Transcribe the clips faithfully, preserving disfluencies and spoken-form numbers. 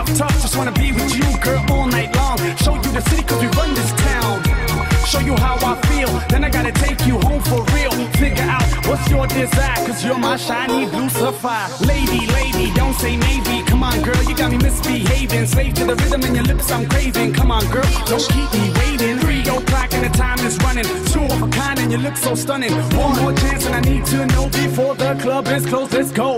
tough, just wanna be with you, girl, all night long. Show you the city cause we run this town. Show you how I feel, then I gotta take you home for real. Figure out what's your desire, cause you're my shiny blue sapphire. Lady, lady, don't say maybe. Come on, girl, you got me misbehaving. Slave to the rhythm in your lips, I'm craving. Come on, girl, don't keep me waiting. Three o'clock and the time is running. Two of a kind and you look so stunning. One more chance and I need to know before the club is closed. Let's go.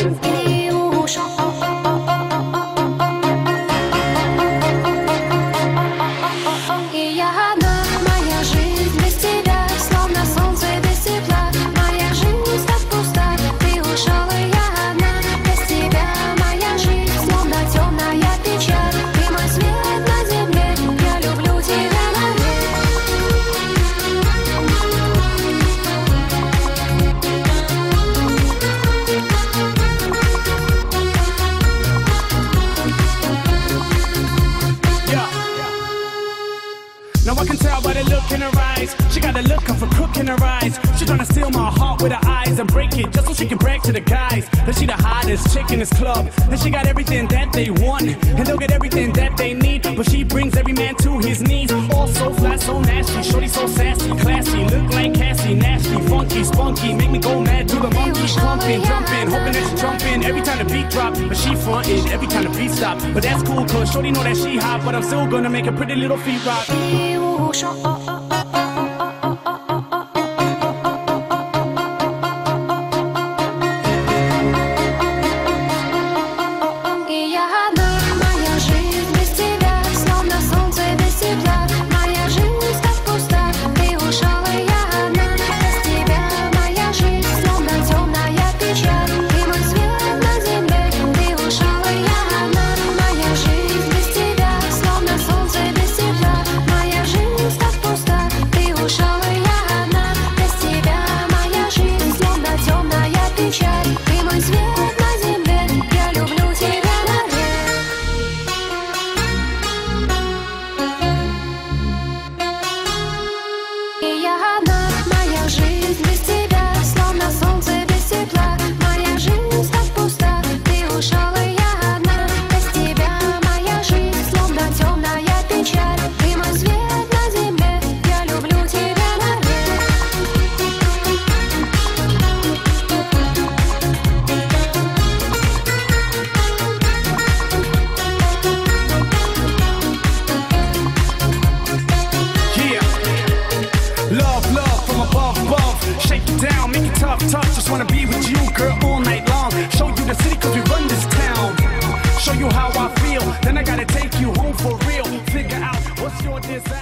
Now I can tell by the look in her eyes. She got a look of a crook in her eyes. She tryna steal my heart with her eyes and break it just so she can brag to the guys that she the hottest chick in this club. And she got everything that they want, and they'll get everything that they need. But she brings every man to his knees. All so flat, so nasty. Shorty so sassy, classy. Look like Cassie, nasty, funky, spunky. Make me go mad to the monkey. Pumping, jumping, hoping that she jumping every time the beat drop. But she frontin' every time the beat stop. But that's cool cause Shorty know that she hot. But I'm still gonna make her pretty little feet rock. Tough, just wanna be with you, girl, all night long. Show you the city cause we run this town. Show you how I feel, then I gotta take you home for real. Figure out what's your desire.